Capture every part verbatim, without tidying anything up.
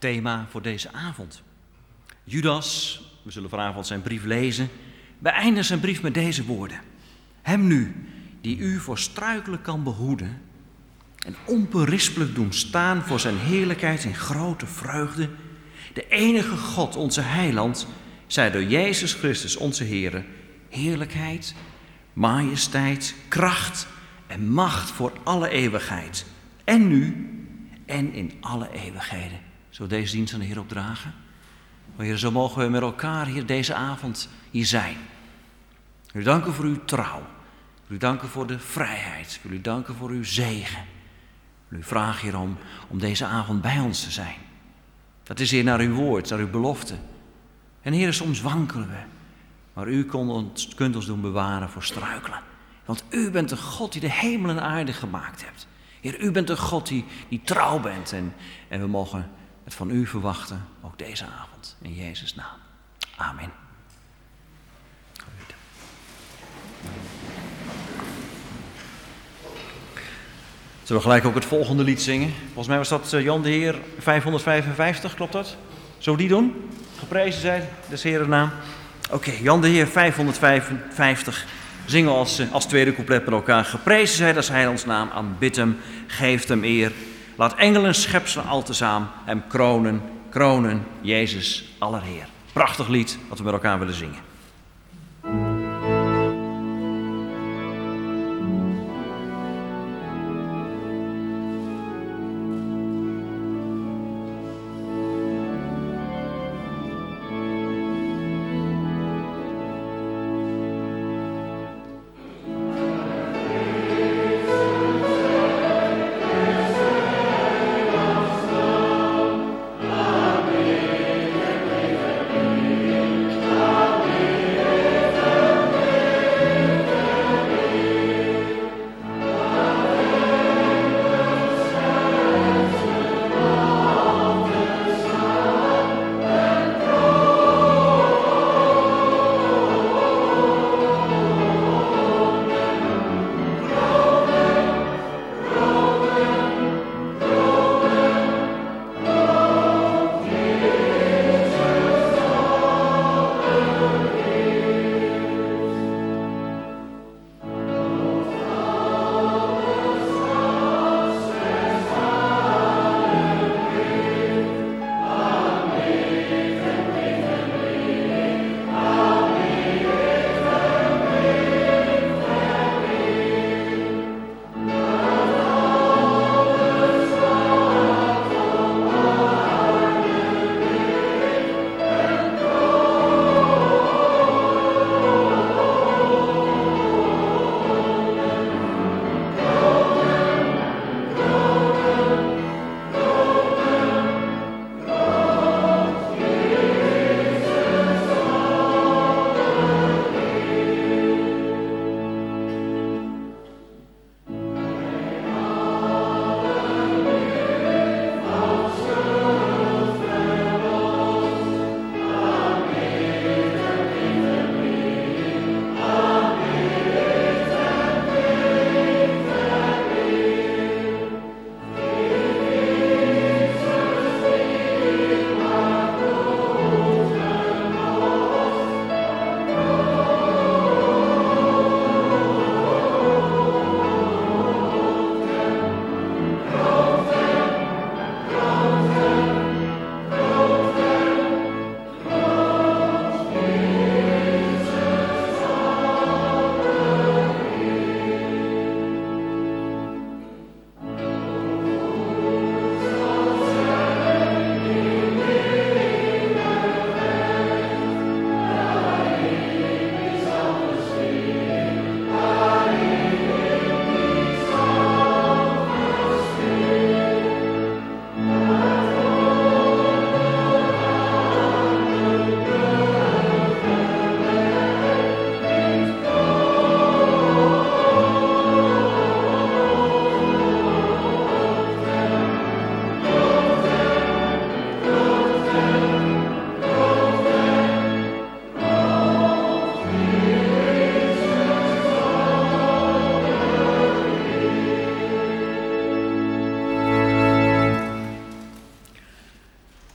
thema voor deze avond. Judas, we zullen vanavond zijn brief lezen, beëindigt zijn brief met deze woorden. Hem nu, die u voor struikelen kan behoeden en onberispelijk doen staan voor zijn heerlijkheid in grote vreugde. De enige God, onze heiland, zij door Jezus Christus, onze Heere, heerlijkheid, majesteit, kracht en macht voor alle eeuwigheid. En nu en in alle eeuwigheden. Zullen we deze dienst aan de Heer opdragen? O Heer, zo mogen we met elkaar hier deze avond hier zijn. Ik wil u danken voor uw trouw. Ik wil u danken voor de vrijheid. Ik wil u danken voor uw zegen. Ik wil u vragen, Heer, om, om deze avond bij ons te zijn. Dat is, Heer, naar uw woord, naar uw belofte. En Heer, soms wankelen we. Maar u kunt ons, kunt ons doen bewaren voor struikelen. Want u bent de God die de hemel en aarde gemaakt hebt. Heer, u bent de God die, die trouw bent. En, en we mogen het van u verwachten, ook deze avond. In Jezus' naam. Amen. Zullen we gelijk ook het volgende lied zingen? Volgens mij was dat uh, Jan de Heer vijfhonderdvijfenvijftig, klopt dat? Zullen we die doen? Geprezen zij, des Heeren naam. Oké, okay, Jan de Heer vijfhonderdvijfenvijftig. Zingen we als, als tweede couplet met elkaar. Geprezen zij des Heilands naam, aanbid hem, geeft hem eer. Laat engelen, schepselen al tezaam hem kronen, kronen, Jezus allerheer. Prachtig lied wat we met elkaar willen zingen. Amen.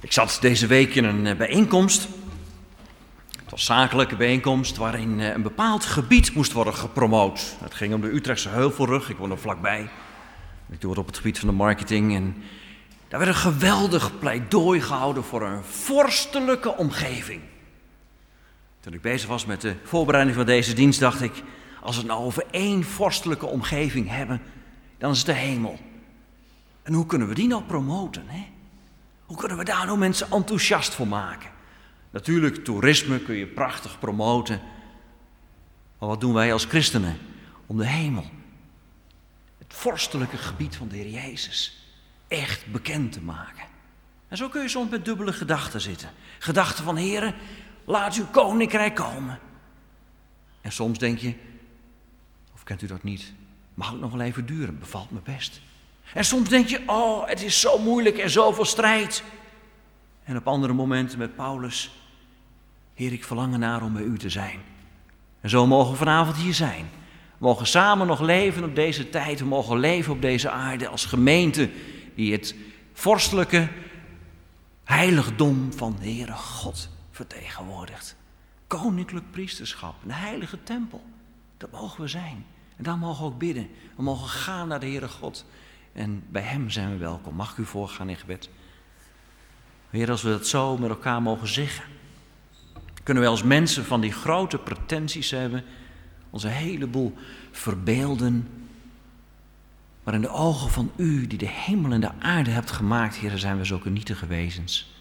Ik zat deze week in een bijeenkomst. Het was een zakelijke bijeenkomst waarin een bepaald gebied moest worden gepromoot. Het ging om de Utrechtse Heuvelrug, ik woon er vlakbij. Ik doe het op het gebied van de marketing. En daar werd een geweldig pleidooi gehouden voor een vorstelijke omgeving. Toen ik bezig was met de voorbereiding van deze dienst dacht ik, als we het nou over één vorstelijke omgeving hebben, dan is het de hemel. En hoe kunnen we die nou promoten, hè? Hoe kunnen we daar nou mensen enthousiast voor maken? Natuurlijk, toerisme kun je prachtig promoten. Maar wat doen wij als christenen om de hemel, het vorstelijke gebied van de Heer Jezus, echt bekend te maken? En zo kun je soms met dubbele gedachten zitten. Gedachten van, Heere, laat uw koninkrijk komen. En soms denk je, of kent u dat niet, mag het nog wel even duren, bevalt me best. En soms denk je, oh, het is zo moeilijk en zoveel strijd. En op andere momenten met Paulus, Heer, ik verlang ernaar om bij u te zijn. En zo mogen we vanavond hier zijn. We mogen samen nog leven op deze tijd. We mogen leven op deze aarde als gemeente die het vorstelijke heiligdom van de Heere God vertegenwoordigt. Koninklijk priesterschap, een heilige tempel. Dat mogen we zijn. En daar mogen we ook bidden. We mogen gaan naar de Heere God. En bij hem zijn we welkom. Mag ik u voorgaan in gebed? Heer, als we dat zo met elkaar mogen zeggen, kunnen wij als mensen van die grote pretenties hebben, onze heleboel verbeelden. Maar in de ogen van u, die de hemel en de aarde hebt gemaakt, Heer, zijn we zulke nietige wezens.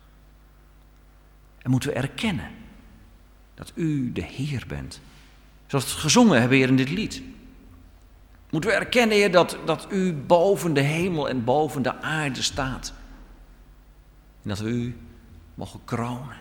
En moeten we erkennen dat u de Heer bent. Zoals we het gezongen hebben, Heer, in dit lied. Moeten we erkennen, Heer, dat, dat u boven de hemel en boven de aarde staat. En dat we u mogen kronen.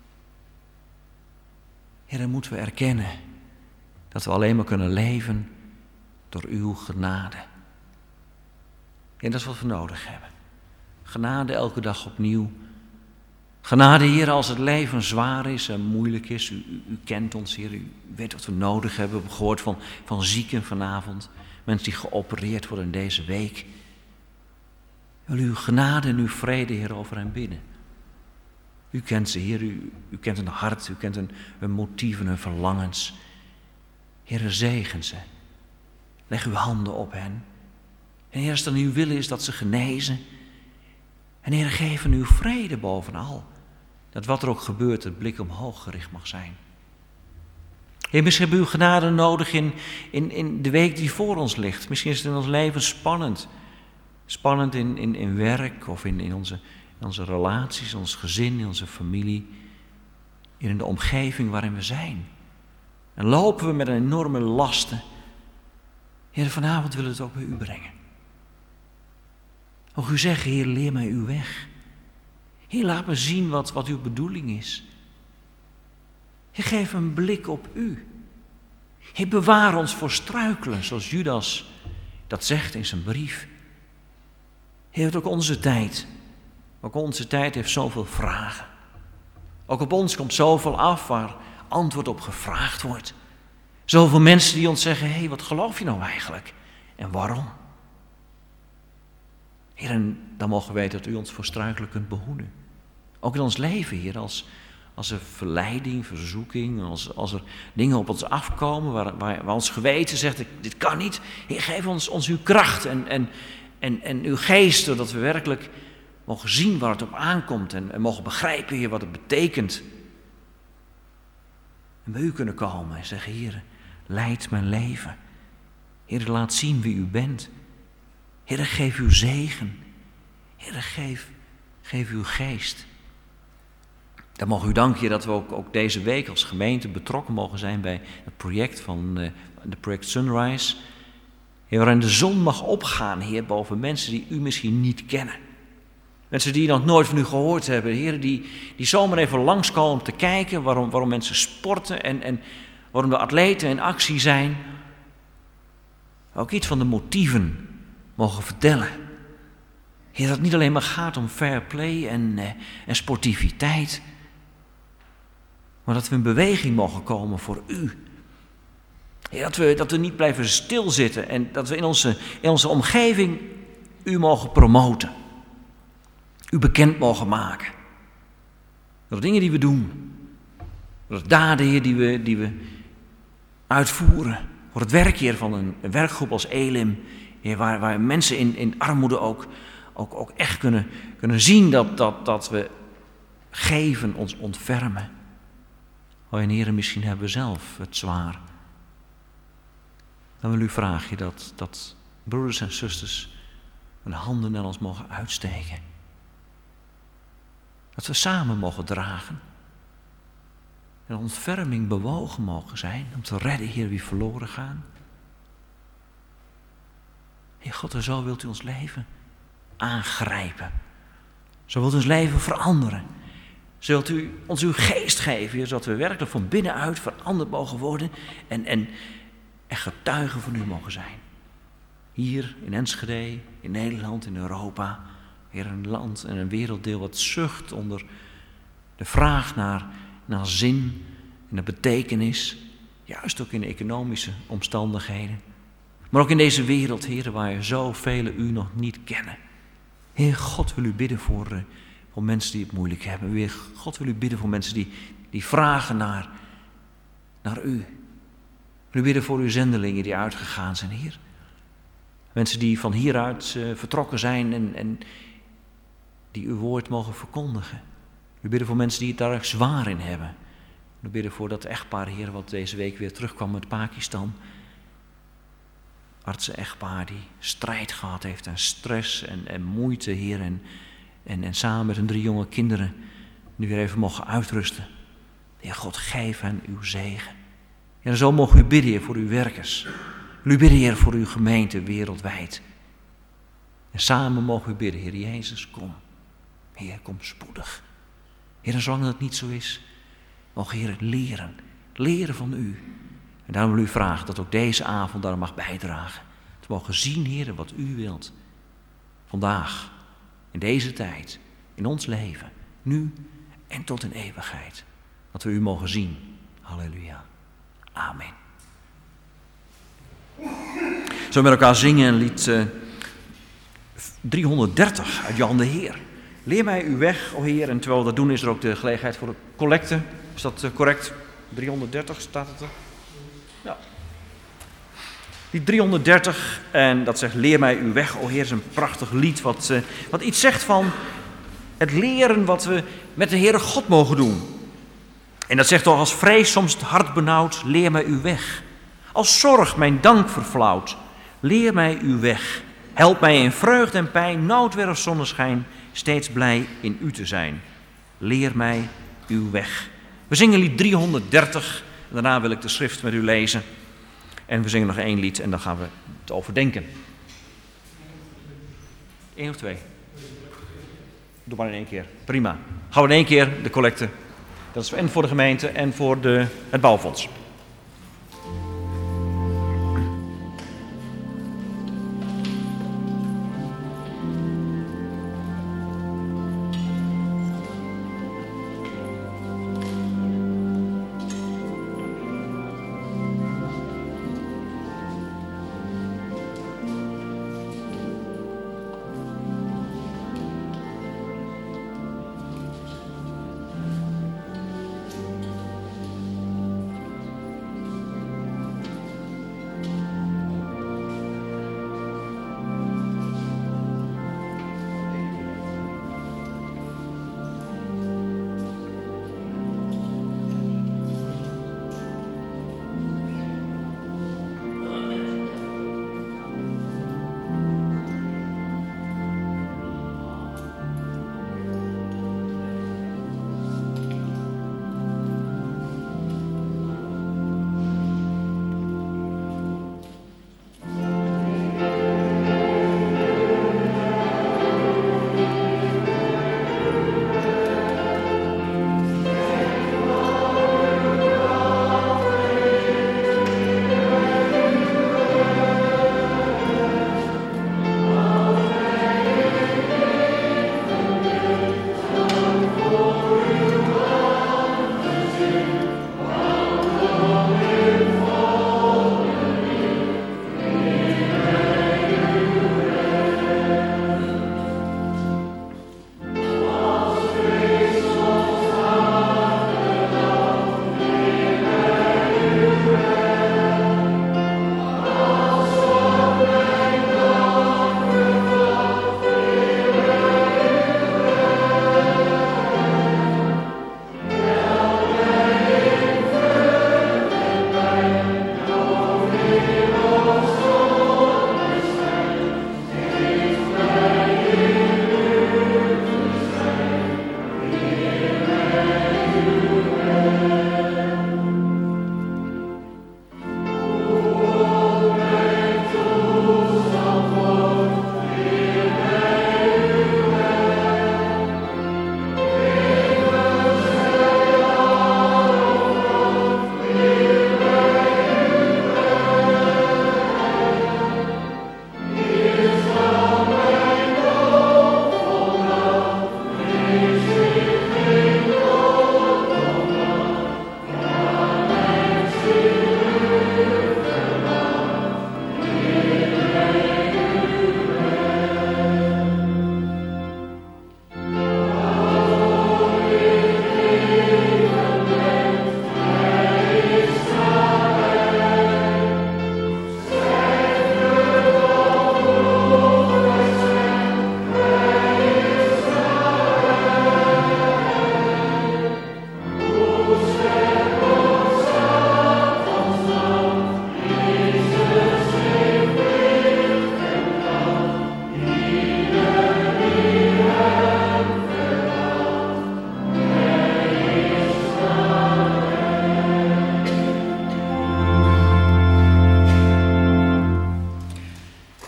Heer, dan moeten we erkennen dat we alleen maar kunnen leven door uw genade. En dat is wat we nodig hebben. Genade elke dag opnieuw. Genade, Heer, als het leven zwaar is en moeilijk is. U, u, u kent ons, Heer. U weet wat we nodig hebben. We hebben gehoord van, van zieken vanavond. Mensen die geopereerd worden in deze week. Wil uw genade en uw vrede, Heer, over hen bidden. U kent ze, Heer. U, u kent hun hart. U kent hun, hun motieven, hun verlangens. Heer, zegen ze. Leg uw handen op hen. En Heer, als het aan uw willen is dat ze genezen. En Heer, geef hen uw vrede bovenal. Dat wat er ook gebeurt, het blik omhoog gericht mag zijn. Heer, misschien hebben we uw genade nodig in, in, in de week die voor ons ligt. Misschien is het in ons leven spannend. Spannend in, in, in werk of in, in, onze, in onze relaties, in ons gezin, in onze familie. In de omgeving waarin we zijn. En lopen we met een enorme lasten. Heer, vanavond willen we het ook bij u brengen. Ook u zeggen, Heer, leer mij uw weg. Heer, laat me zien wat, wat uw bedoeling is. Heer, geef een blik op u. Heer, bewaar ons voor struikelen, zoals Judas dat zegt in zijn brief. Heer, ook onze tijd. Ook onze tijd heeft zoveel vragen. Ook op ons komt zoveel af waar antwoord op gevraagd wordt. Zoveel mensen die ons zeggen, hé, hey, wat geloof je nou eigenlijk? En waarom? Heer, en dan mogen we weten dat u ons voor struikelen kunt behoeden. Ook in ons leven, Heer, als, als er verleiding, verzoeking, als, als er dingen op ons afkomen waar, waar, waar ons geweten zegt, dit kan niet. Heer, geef ons, ons uw kracht en, en, en, en uw geest, zodat we werkelijk mogen zien waar het op aankomt en, en mogen begrijpen, Heer, wat het betekent. En bij u kunnen komen en zeggen, Heer, leid mijn leven. Heer, laat zien wie u bent. Heer, geef uw zegen. Heer, geef, geef uw geest. Dan mogen u danken, Heer, dat we ook, ook deze week als gemeente betrokken mogen zijn bij het project van uh, de project Sunrise. Heer, waarin de zon mag opgaan, Heer, boven mensen die u misschien niet kennen. Mensen die nog nooit van u gehoord hebben. Heer, die, die zomaar even langskomen om te kijken waarom, waarom mensen sporten en, en waarom de atleten in actie zijn. Ook iets van de motieven mogen vertellen. Heer, dat het niet alleen maar gaat om fair play en, eh, en sportiviteit. Maar dat we in beweging mogen komen voor u. Heer, dat we, dat we niet blijven stilzitten en dat we in onze, in onze omgeving u mogen promoten. U bekend mogen maken. Door de dingen die we doen. Door de daden, Heer, die we, die we uitvoeren. Voor het werk, Heer, van een, een werkgroep als Elim. Heer, waar, waar mensen in, in armoede ook, ook, ook echt kunnen, kunnen zien dat, dat, dat we geven, ons ontfermen. O en Heer, misschien hebben we zelf het zwaar. Dan wil u vragen dat, dat broeders en zusters hun handen naar ons mogen uitsteken. Dat we samen mogen dragen. En ontferming bewogen mogen zijn om te redden, Heer, wie verloren gaan. Heer God, en zo wilt u ons leven aangrijpen. Zo wilt u ons leven veranderen. Zo wilt u ons uw geest geven, Heer, zodat we werkelijk van binnenuit veranderd mogen worden en, en, en getuigen van u mogen zijn. Hier in Enschede, in Nederland, in Europa. Heer, een land en een werelddeel wat zucht onder de vraag naar, naar zin en naar betekenis. Juist ook in de economische omstandigheden. Maar ook in deze wereld, Heer, waar zoveel u nog niet kennen. Heer God, wil u bidden voor, uh, voor mensen die het moeilijk hebben. Heer God, wil u bidden voor mensen die, die vragen naar, naar u. Wil u bidden voor uw zendelingen die uitgegaan zijn, Heer. Mensen die van hieruit uh, vertrokken zijn en, en die uw woord mogen verkondigen. We bidden voor mensen die het daar zwaar in hebben. We bidden voor dat echtpaar, Heer, wat deze week weer terugkwam uit Pakistan. Artsen-echtpaar die strijd gehad heeft en stress en, en moeite, Heer. En, en, en samen met hun drie jonge kinderen nu weer even mogen uitrusten. Heer God, geef hen uw zegen. En zo mogen u bidden, Heer, voor uw werkers. U bidden, Heer, voor uw gemeente wereldwijd. En samen mogen we bidden, Heer Jezus, kom. Heer, kom spoedig. Heer, en zolang dat niet zo is, mogen Heer leren. Leren van u. En daarom wil u vragen dat ook deze avond daar mag bijdragen. Te mogen zien, Heer, wat u wilt. Vandaag, in deze tijd, in ons leven, nu en tot in eeuwigheid. Dat we u mogen zien. Halleluja. Amen. Zullen we met elkaar zingen een lied uh, driehonderddertig uit Jan de Heer. Leer mij uw weg, o Heer. En terwijl we dat doen is er ook de gelegenheid voor de collecte. Is dat uh, correct? driehonderddertig staat het er? Ja. Die driehonderddertig, en dat zegt leer mij uw weg, o Heer, is een prachtig lied wat, uh, wat iets zegt van het leren wat we met de Heere God mogen doen. En dat zegt toch als vrees soms het hart benauwd, leer mij uw weg. Als zorg mijn dank verflauwt, leer mij uw weg. Help mij in vreugde en pijn, noodwerf zonneschijn, steeds blij in u te zijn. Leer mij uw weg. We zingen lied driehonderddertig, en daarna wil ik de schrift met u lezen. En we zingen nog één lied en dan gaan we het overdenken. Eén of twee? Doe maar in één keer. Prima. Gaan we in één keer de collecte. Dat is en voor de gemeente en voor de, het bouwfonds.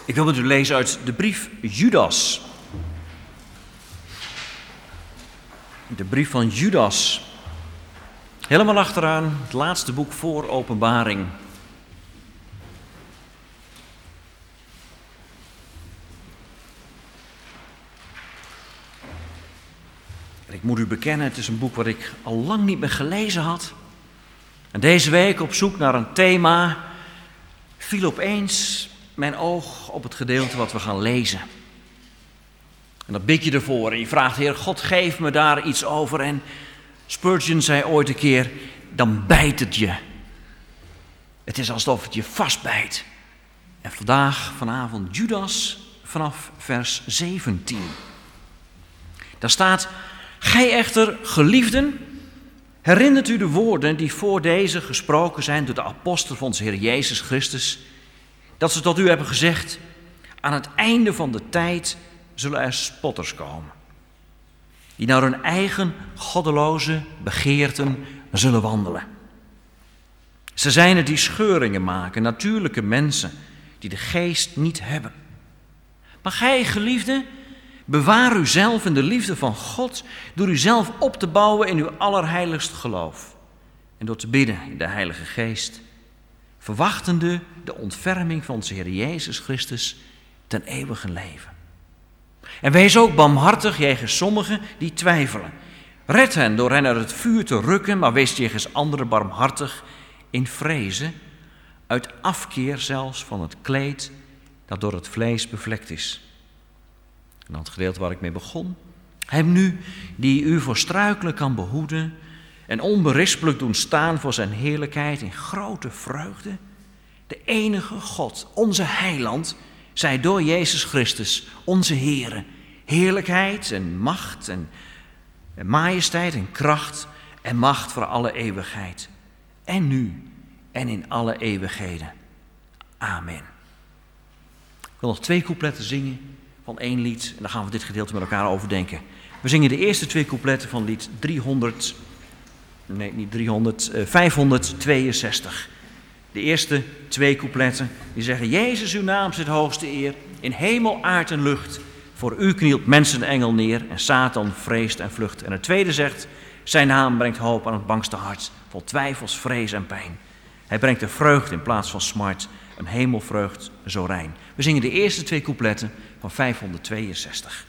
Ik wil met u lezen uit de brief Judas. De brief van Judas. Helemaal achteraan, het laatste boek voor Openbaring. Ik moet u bekennen, het is een boek wat ik al lang niet meer gelezen had. En deze week op zoek naar een thema viel opeens mijn oog op het gedeelte wat we gaan lezen. En dat bid je ervoor en je vraagt, Heer God, geef me daar iets over. En Spurgeon zei ooit een keer, dan bijt het je. Het is alsof het je vastbijt. En vandaag, vanavond, Judas vanaf vers zeventien. Daar staat, gij echter, geliefden, herinnert u de woorden die voor deze gesproken zijn door de apostel van onze Heer Jezus Christus, dat ze tot u hebben gezegd, aan het einde van de tijd zullen er spotters komen, die naar hun eigen goddeloze begeerten zullen wandelen. Ze zijn het die scheuringen maken, natuurlijke mensen, die de geest niet hebben. Maar gij, geliefden, bewaar uzelf in de liefde van God, door uzelf op te bouwen in uw allerheiligst geloof. En door te bidden in de Heilige Geest, verwachtende de ontferming van onze Heer Jezus Christus ten eeuwige leven. En wees ook barmhartig jegens sommigen die twijfelen. Red hen door hen uit het vuur te rukken, maar wees jegens anderen barmhartig in vrezen, uit afkeer zelfs van het kleed dat door het vlees bevlekt is. En dan het gedeelte waar ik mee begon. Hem nu, die u voor struikelen kan behoeden en onberispelijk doen staan voor zijn heerlijkheid in grote vreugde. De enige God, onze heiland, zij door Jezus Christus, onze Heere, heerlijkheid en macht en, en majesteit en kracht en macht voor alle eeuwigheid. En nu en in alle eeuwigheden. Amen. Ik wil nog twee coupletten zingen van één lied en dan gaan we dit gedeelte met elkaar overdenken. We zingen de eerste twee coupletten van lied driehonderd, nee niet driehonderd, uh, vijfhonderdtweeënzestig. De eerste twee coupletten die zeggen, Jezus uw naam zit hoogste eer, in hemel, aard en lucht. Voor u knielt mensen en engel neer en Satan vreest en vlucht. En het tweede zegt, zijn naam brengt hoop aan het bangste hart, vol twijfels, vrees en pijn. Hij brengt de vreugde in plaats van smart, een hemelvreugd zo rein. We zingen de eerste twee coupletten van vijfhonderdtweeënzestig.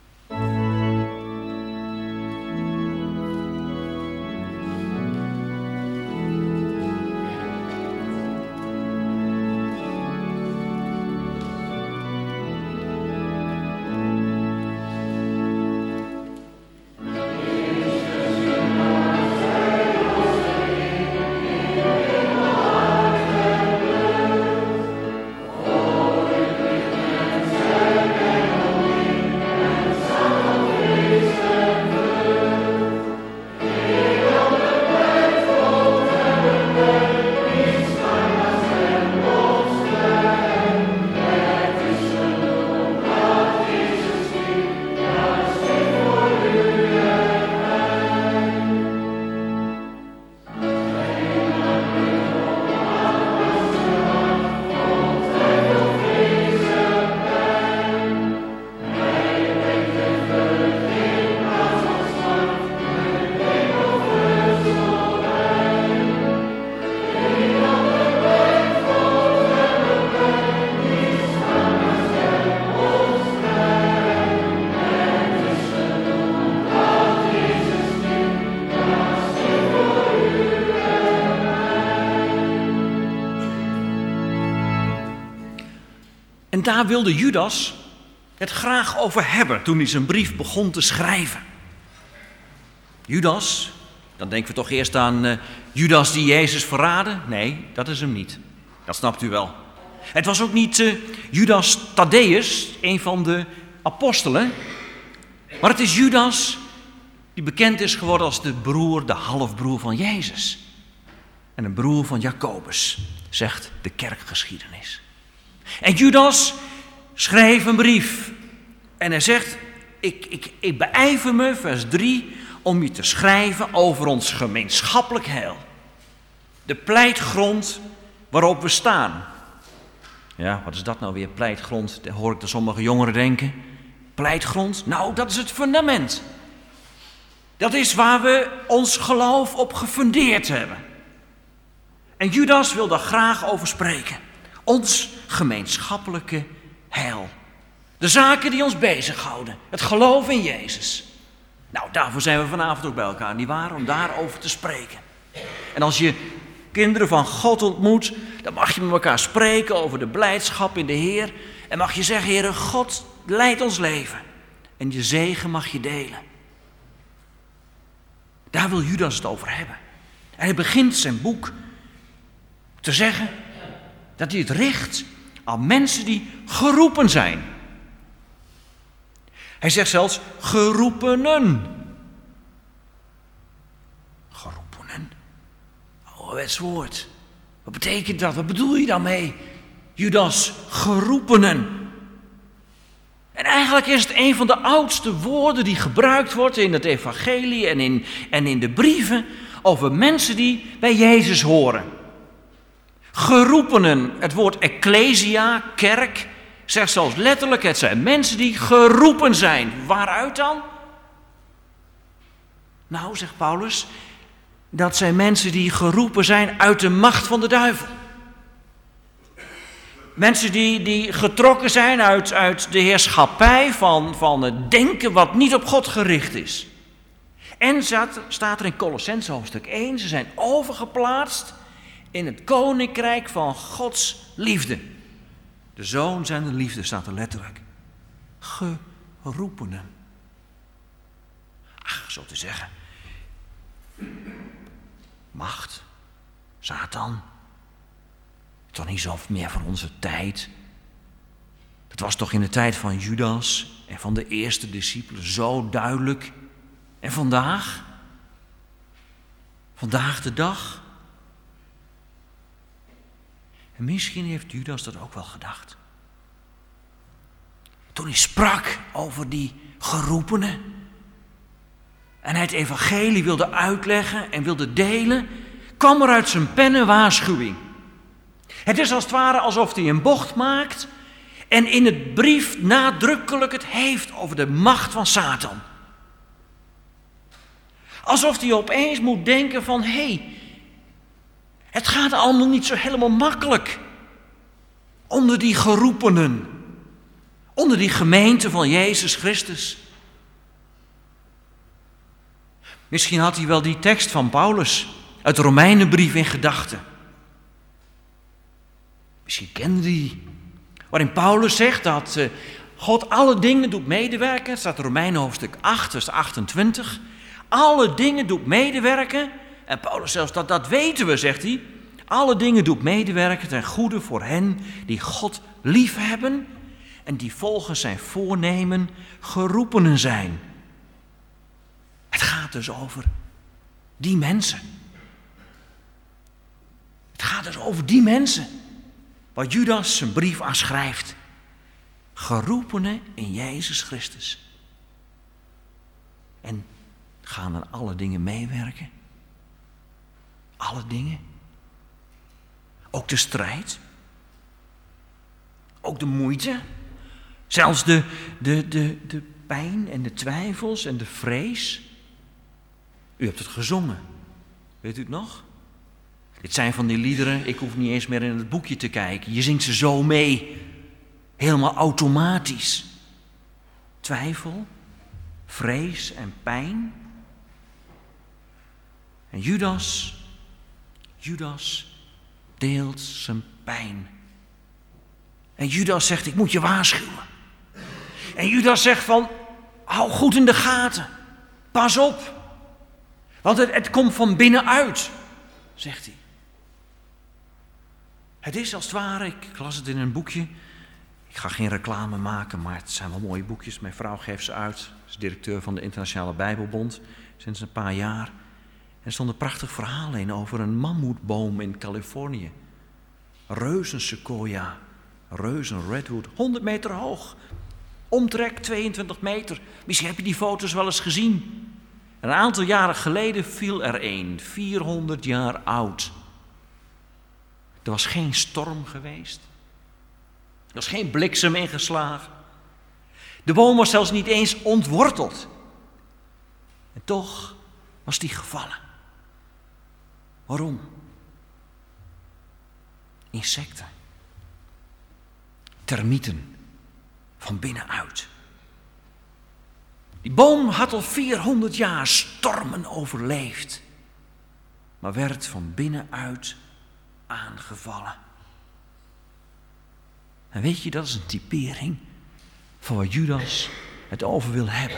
En daar wilde Judas het graag over hebben toen hij zijn brief begon te schrijven. Judas, dan denken we toch eerst aan uh, Judas die Jezus verraadde? Nee, dat is hem niet. Dat snapt u wel. Het was ook niet uh, Judas Thaddäus, een van de apostelen. Maar het is Judas die bekend is geworden als de broer, de halfbroer van Jezus. En een broer van Jacobus, zegt de kerkgeschiedenis. En Judas schreef een brief. En hij zegt, ik, ik, ik beijver me, vers drie, om je te schrijven over ons gemeenschappelijk heil. De pleitgrond waarop we staan. Ja, wat is dat nou weer, pleitgrond? Dat hoor ik de sommige jongeren denken. Pleitgrond? Nou, dat is het fundament. Dat is waar we ons geloof op gefundeerd hebben. En Judas wil daar graag over spreken. Ons gemeenschappelijke heil. De zaken die ons bezighouden. Het geloof in Jezus. Nou, daarvoor zijn we vanavond ook bij elkaar, nietwaar? Om daarover te spreken. En als je kinderen van God ontmoet, dan mag je met elkaar spreken over de blijdschap in de Heer. En mag je zeggen, Heere, God leidt ons leven. En je zegen mag je delen. Daar wil Judas het over hebben. En hij begint zijn boek te zeggen dat hij het richt aan mensen die geroepen zijn. Hij zegt zelfs geroepenen. Geroepenen. Ouderwets woord. Wat betekent dat? Wat bedoel je daarmee? Judas, geroepenen. En eigenlijk is het een van de oudste woorden die gebruikt wordt in het evangelie en in, en in de brieven over mensen die bij Jezus horen. Geroepenen, het woord ecclesia, kerk, zegt zelfs letterlijk, het zijn mensen die geroepen zijn. Waaruit dan? Nou, zegt Paulus, dat zijn mensen die geroepen zijn uit de macht van de duivel. Mensen die, die getrokken zijn uit, uit de heerschappij van, van het denken wat niet op God gericht is. En staat, staat er in Kolossenzen hoofdstuk één, ze zijn overgeplaatst in het koninkrijk van Gods liefde. De zoon zijn de liefde, staat er letterlijk. Geroepenen. Ach, zo te zeggen. Macht. Satan. Toch niet zo meer van onze tijd. Het was toch in de tijd van Judas en van de eerste discipelen zo duidelijk. En vandaag? Vandaag de dag? En misschien heeft Judas dat ook wel gedacht. Toen hij sprak over die geroepenen en hij het evangelie wilde uitleggen en wilde delen, kwam er uit zijn pen een waarschuwing. Het is als het ware alsof hij een bocht maakt en in het brief nadrukkelijk het heeft over de macht van Satan. Alsof hij opeens moet denken van, hé, hey, het gaat allemaal niet zo helemaal makkelijk onder die geroepenen, onder die gemeente van Jezus Christus. Misschien had hij wel die tekst van Paulus uit de Romeinenbrief in gedachten. Misschien kende hij die, waarin Paulus zegt dat uh, God alle dingen doet medewerken. Het staat in Romeinen hoofdstuk acht, vers achtentwintig. Alle dingen doet medewerken. En Paulus zelfs, dat, dat weten we, zegt hij. Alle dingen doet medewerken ten goede voor hen die God liefhebben en die volgens zijn voornemen geroepenen zijn. Het gaat dus over die mensen. Het gaat dus over die mensen. Waar Judas zijn brief aan schrijft. Geroepenen in Jezus Christus. En gaan aan alle dingen meewerken. Alle dingen. Ook de strijd. Ook de moeite. Zelfs de, de, de, de pijn en de twijfels en de vrees. U hebt het gezongen. Weet u het nog? Dit zijn van die liederen, ik hoef niet eens meer in het boekje te kijken. Je zingt ze zo mee. Helemaal automatisch. Twijfel, vrees en pijn. En Judas, Judas deelt zijn pijn. En Judas zegt, ik moet je waarschuwen. En Judas zegt van, hou goed in de gaten. Pas op. Want het, het komt van binnenuit, zegt hij. Het is als het ware, ik las het in een boekje. Ik ga geen reclame maken, maar het zijn wel mooie boekjes. Mijn vrouw geeft ze uit. Ze is directeur van de Internationale Bijbelbond sinds een paar jaar. En er stond een prachtig verhaal in over een mammoetboom in Californië. Reuzen sequoia, reuzen redwood, honderd meter hoog. Omtrek tweeëntwintig meter. Misschien heb je die foto's wel eens gezien. Een aantal jaren geleden viel er een, vierhonderd jaar oud. Er was geen storm geweest. Er was geen bliksem ingeslagen. De boom was zelfs niet eens ontworteld. En toch was die gevallen. Waarom? Insecten. Termieten. Van binnenuit. Die boom had al vierhonderd jaar stormen overleefd. Maar werd van binnenuit aangevallen. En weet je, dat is een typering van wat Judas het over wil hebben.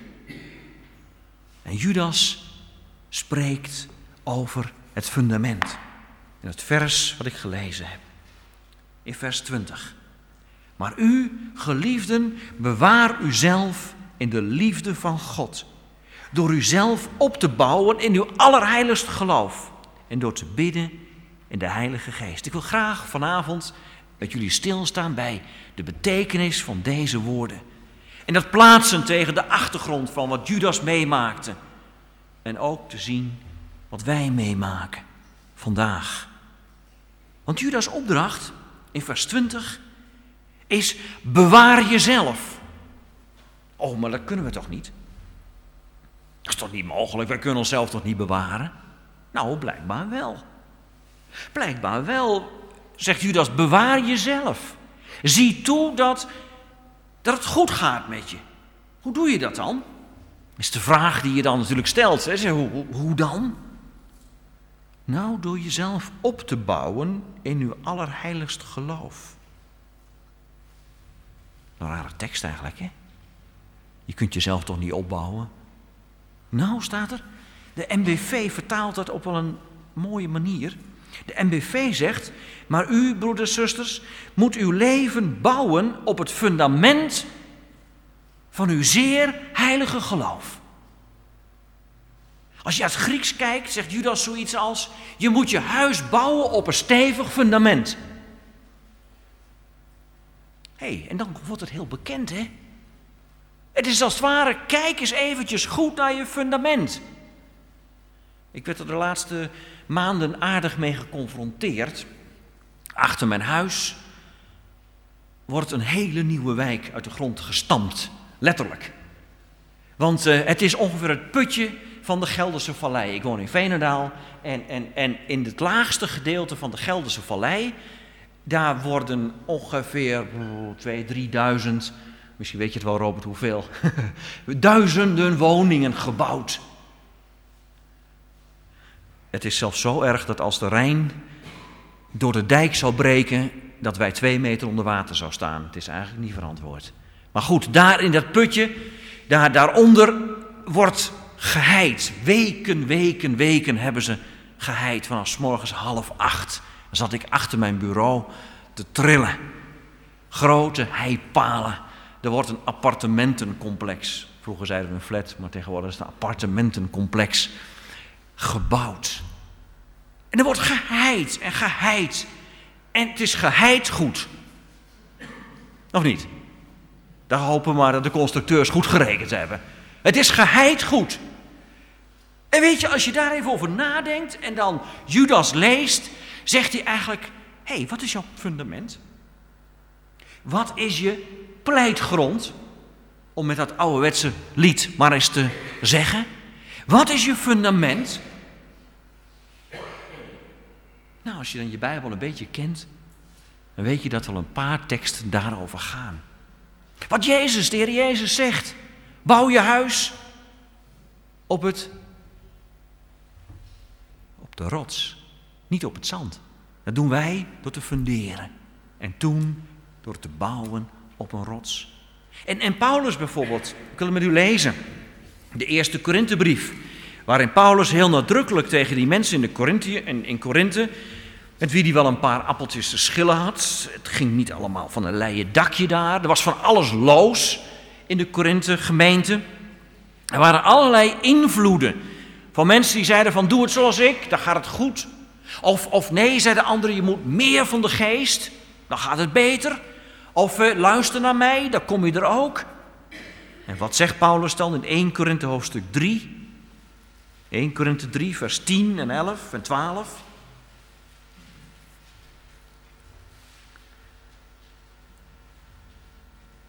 En Judas spreekt over het fundament. In het vers wat ik gelezen heb. In vers twintig. Maar u, geliefden, bewaar uzelf in de liefde van God. Door uzelf op te bouwen in uw allerheiligste geloof. En door te bidden in de Heilige Geest. Ik wil graag vanavond met jullie stilstaan bij de betekenis van deze woorden. En dat plaatsen tegen de achtergrond van wat Judas meemaakte. En ook te zien wat wij meemaken vandaag. Want Judas' opdracht in vers twintig is bewaar jezelf. Oh, maar dat kunnen we toch niet? Dat is toch niet mogelijk? Wij kunnen onszelf toch niet bewaren? Nou, blijkbaar wel. Blijkbaar wel, zegt Judas, bewaar jezelf. Zie toe dat, dat het goed gaat met je. Hoe doe je dat dan? Dat is de vraag die je dan natuurlijk stelt. Hè? Hoe, hoe, hoe dan? Nou, door jezelf op te bouwen in uw allerheiligste geloof. Een rare tekst eigenlijk, hè? Je kunt jezelf toch niet opbouwen? Nou, staat er, de M B V vertaalt dat op wel een mooie manier. De M B V zegt, maar u, broeders en zusters, moet uw leven bouwen op het fundament van uw zeer heilige geloof. Als je uit het Grieks kijkt, zegt Judas zoiets als, je moet je huis bouwen op een stevig fundament. Hé, hey, en dan wordt het heel bekend, hè? Het is als het ware, kijk eens eventjes goed naar je fundament. Ik werd er de laatste maanden aardig mee geconfronteerd. Achter mijn huis wordt een hele nieuwe wijk uit de grond gestampt. Letterlijk. Want uh, het is ongeveer het putje van de Gelderse Vallei. Ik woon in Veenendaal en, en, en in het laagste gedeelte van de Gelderse Vallei, daar worden ongeveer tweeduizend, drieduizend, misschien weet je het wel Robert hoeveel, duizenden woningen gebouwd. Het is zelfs zo erg dat als de Rijn door de dijk zou breken, dat wij twee meter onder water zou staan. Het is eigenlijk niet verantwoord. Maar goed, daar in dat putje, daar, daaronder wordt geheid. Weken, weken, weken hebben ze geheid. Vanaf 's morgens half acht dan zat ik achter mijn bureau te trillen. Grote heipalen. Er wordt een appartementencomplex. Vroeger zeiden we een flat, maar tegenwoordig is het een appartementencomplex gebouwd. En er wordt geheid en geheid. En het is geheid goed. Of niet? Daar hopen we maar dat de constructeurs goed gerekend hebben. Het is geheid goed. En weet je, als je daar even over nadenkt en dan Judas leest, zegt hij eigenlijk, hé, hey, wat is jouw fundament? Wat is je pleitgrond? Om met dat ouderwetse lied maar eens te zeggen. Wat is je fundament? Nou, als je dan je Bijbel een beetje kent, dan weet je dat er al een paar teksten daarover gaan. Wat Jezus, de Heer Jezus zegt, bouw je huis op het, op de rots, niet op het zand. Dat doen wij door te funderen en toen door te bouwen op een rots. En, en Paulus bijvoorbeeld, ik wil het met u lezen, de eerste Korinthebrief, waarin Paulus heel nadrukkelijk tegen die mensen in de Korinthe, in, in Korinthe, met wie hij wel een paar appeltjes te schillen had. Het ging niet allemaal van een leien dakje daar. Er was van alles los in de Korinthe gemeente. Er waren allerlei invloeden van mensen die zeiden van doe het zoals ik, dan gaat het goed. Of, of nee, zeiden anderen, je moet meer van de geest, dan gaat het beter. Of uh, luister naar mij, dan kom je er ook. En wat zegt Paulus dan in eerste Korinthe hoofdstuk drie? eerste Korinthe drie, vers tien en elf en twaalf.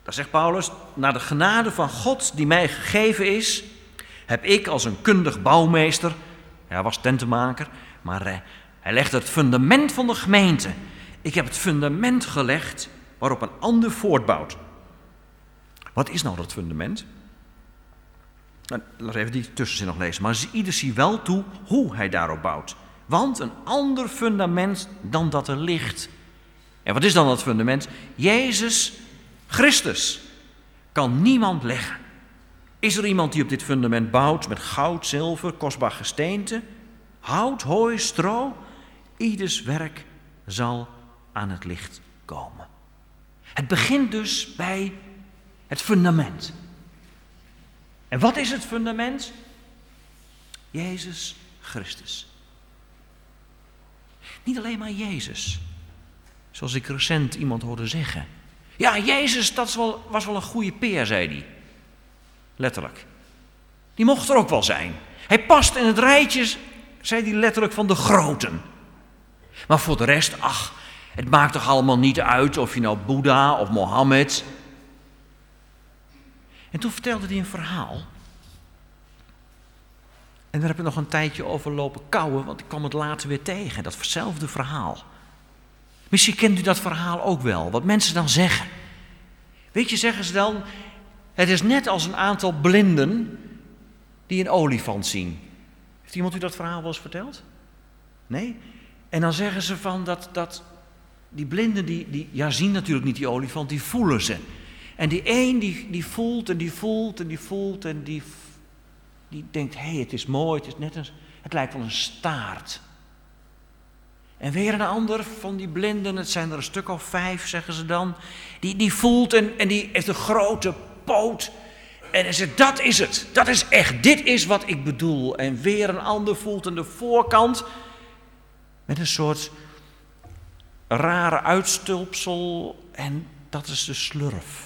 Dan zegt Paulus, naar de genade van God die mij gegeven is, heb ik als een kundig bouwmeester, hij was tentenmaker, maar eh, hij legde het fundament van de gemeente. Ik heb het fundament gelegd waarop een ander voortbouwt. Wat is nou dat fundament? Nou, laten we even die tussenzin nog lezen. Maar ieder zie wel toe hoe hij daarop bouwt. Want een ander fundament dan dat er ligt. En wat is dan dat fundament? Jezus Christus kan niemand leggen. Is er iemand die op dit fundament bouwt met goud, zilver, kostbaar gesteente, hout, hooi, stro? Ieders werk zal aan het licht komen. Het begint dus bij het fundament. En wat is het fundament? Jezus Christus. Niet alleen maar Jezus. Zoals ik recent iemand hoorde zeggen. Ja, Jezus, dat was wel, was wel een goede peer, zei hij. Letterlijk. Die mocht er ook wel zijn. Hij past in het rijtje, zei hij letterlijk, van de groten. Maar voor de rest, ach, het maakt toch allemaal niet uit of je nou Boeddha of Mohammed. En toen vertelde hij een verhaal. En daar heb ik nog een tijdje over lopen kauwen, want ik kwam het later weer tegen, datzelfde verhaal. Misschien kent u dat verhaal ook wel, wat mensen dan zeggen. Weet je, zeggen ze dan, het is net als een aantal blinden die een olifant zien. Heeft iemand u dat verhaal wel eens verteld? Nee? En dan zeggen ze van dat, dat die blinden, die, die ja, zien natuurlijk niet die olifant, die voelen ze. En die een die, die voelt en die voelt en die voelt en die, die denkt, hé, hey, het is mooi, het is net een, het lijkt wel een staart. En weer een ander van die blinden, het zijn er een stuk of vijf, zeggen ze dan, die, die voelt en, en die heeft een grote poot. En hij zegt, dat is het, dat is echt, dit is wat ik bedoel. En weer een ander voelt aan de voorkant met een soort rare uitstulpsel en dat is de slurf.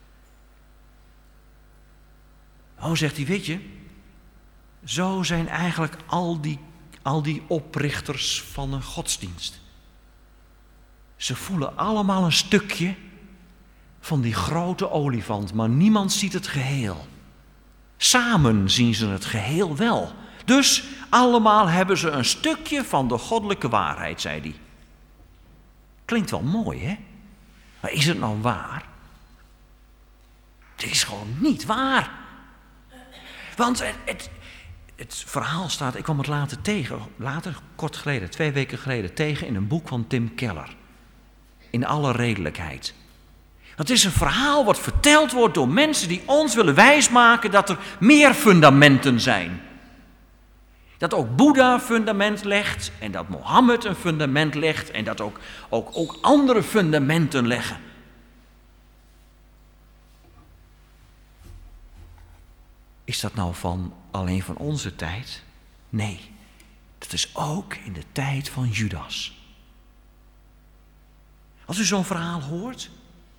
Oh, zegt hij, weet je, zo zijn eigenlijk al die, al die oprichters van een godsdienst. Ze voelen allemaal een stukje van die grote olifant, maar niemand ziet het geheel. Samen zien ze het geheel wel. Dus allemaal hebben ze een stukje van de goddelijke waarheid, zei hij. Klinkt wel mooi, hè? Maar is het nou waar? Het is gewoon niet waar. Want het, het, het verhaal staat, ik kwam het later tegen, later, kort geleden, twee weken geleden, tegen in een boek van Tim Keller. In alle redelijkheid. Dat is een verhaal wat verteld wordt door mensen die ons willen wijsmaken dat er meer fundamenten zijn. Dat ook Boeddha een fundament legt en dat Mohammed een fundament legt en dat ook, ook, ook andere fundamenten leggen. Is dat nou van alleen van onze tijd? Nee, dat is ook in de tijd van Judas. Als u zo'n verhaal hoort,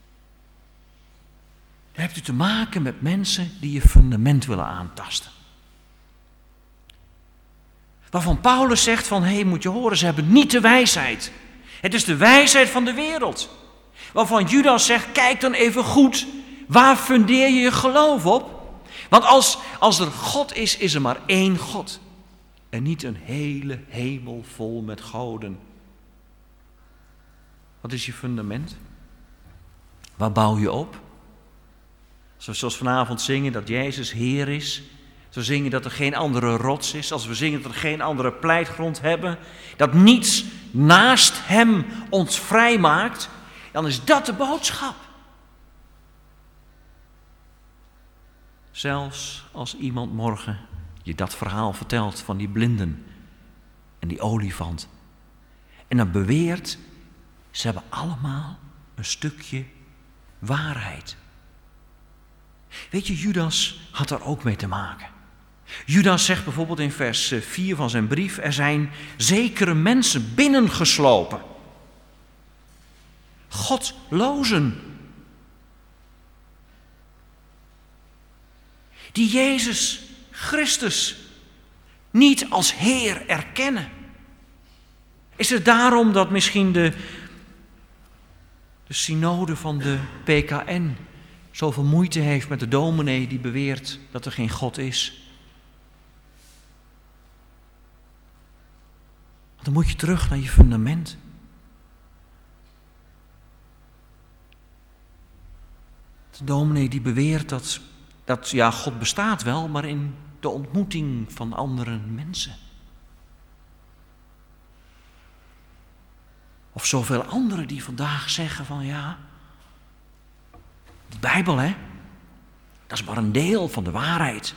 dan hebt u te maken met mensen die je fundament willen aantasten. Waarvan Paulus zegt van, hé, hey, moet je horen, ze hebben niet de wijsheid. Het is de wijsheid van de wereld. Waarvan Judas zegt, kijk dan even goed, waar fundeer je je geloof op? Want als, als er God is, is er maar één God. En niet een hele hemel vol met goden. Wat is je fundament? Waar bouw je op? Zoals vanavond zingen dat Jezus Heer is. Zo zingen dat er geen andere rots is. Als we zingen dat er geen andere pleitgrond hebben. Dat niets naast Hem ons vrijmaakt. Dan is dat de boodschap. Zelfs als iemand morgen je dat verhaal vertelt van die blinden en die olifant. En dan beweert, ze hebben allemaal een stukje waarheid. Weet je, Judas had daar ook mee te maken. Judas zegt bijvoorbeeld in vers vier van zijn brief, er zijn zekere mensen binnengeslopen. Godlozen. Die Jezus Christus niet als Heer erkennen. Is het daarom dat misschien de, de synode van de P K N zoveel moeite heeft met de dominee die beweert dat er geen God is. Want dan moet je terug naar je fundament. De dominee die beweert dat, dat ja, God bestaat wel, maar in de ontmoeting van andere mensen. Of zoveel anderen die vandaag zeggen van ja, die Bijbel hè, dat is maar een deel van de waarheid.